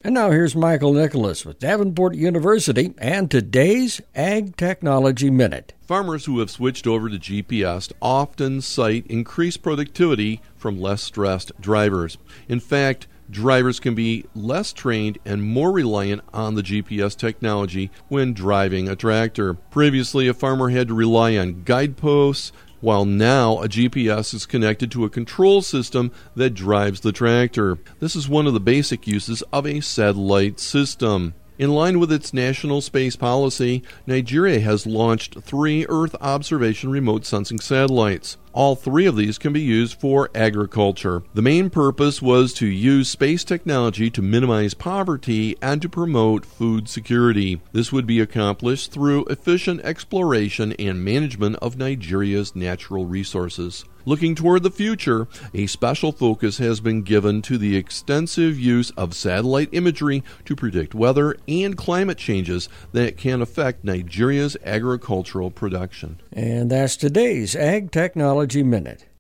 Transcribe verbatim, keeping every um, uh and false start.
And now here's Michael Nicholas with Davenport University and today's Ag Technology Minute. Farmers who have switched over to G P S often cite increased productivity from less stressed drivers. In fact, drivers can be less trained and more reliant on the G P S technology when driving a tractor. Previously, a farmer had to rely on guideposts, while now a G P S is connected to a control system that drives the tractor. This is one of the basic uses of a satellite system. In line with its national space policy, Nigeria has launched three Earth observation remote sensing satellites. All three of these can be used for agriculture. The main purpose was to use space technology to minimize poverty and to promote food security. This would be accomplished through efficient exploration and management of Nigeria's natural resources. Looking toward the future, a special focus has been given to the extensive use of satellite imagery to predict weather and climate changes that can affect Nigeria's agricultural production. And that's today's Ag Technology Minute.